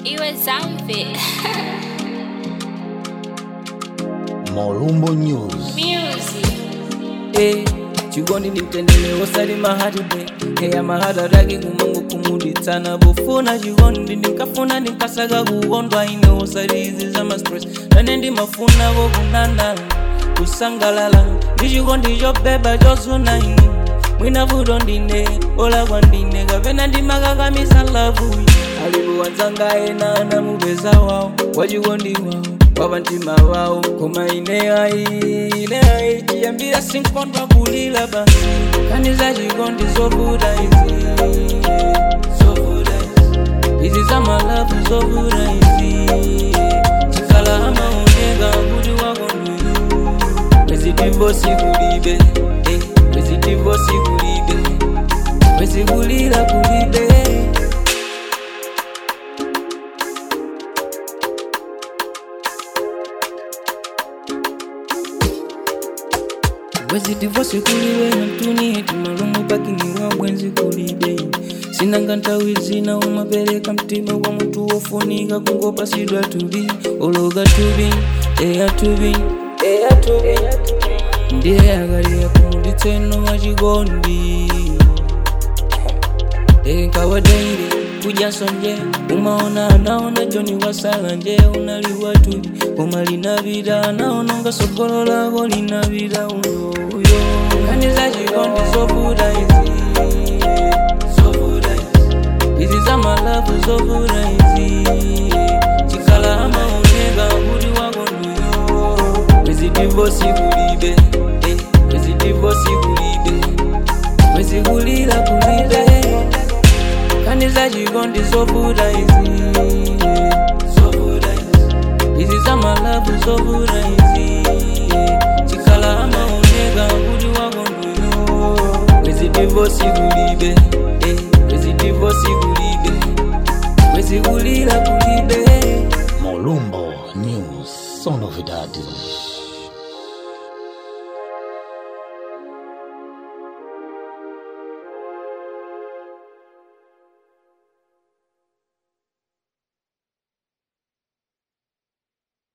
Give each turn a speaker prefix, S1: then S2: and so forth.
S1: Iwe Zambi.
S2: Molumbo News.
S1: Music.
S3: Hey, chigoni nitendele osali maharibe. Hey, mahara ragi kumangu kumuditana bufuna chigoni nikafuna nikasaga kuondwa ine osali izi zama stress. Nanendi mafuna wogunana kusangalala. Ndichigoni jobeba josuna inu. Mwina vudo ndine ola wandine gavena ndimaga misa lavu. Alibu wanzanga ena na mubeza wao wajigondi wao wabantima wao koma ine ai chiambia sinkondwa kulila basi kaniza jigondi zobuda izi izi zama lavu zobuda izi chikala hama unega budi wagondu wezi divosi kulibe wezi divosi kulibe wezi kulila kulibe. Wezi divorce kuliwe ntuni eti malumu baki ni wabwenzi kulibe. Sinanga ntawizi na umapeleka mtima wa mtu wofunika kungopa sidwa tubi. Ologa tubi, eya tubi. Ndiye agari ya kumuditeno wajigondi. Kawa dairi, kuja sonje. Umaona anaona joni wasala nje unaliwa tubi. Kumali na vida anaononga sokolo lago lina vida uyo. Kaniza jigondi zobuda izi izi zama lavu zobuda izi chikala hama unega budi wagonduyo wezi divosi kulibe wezi divosi kulibe wezi kulila kulibe. Kaniza jigondi zobuda izi izi zama lavu zobuda izi chikala hama unega budi wagonduyo wezi divosi kulibe wezi divosi kulibe wezi kulila kulibe.
S2: Molumbo News, son of daddy.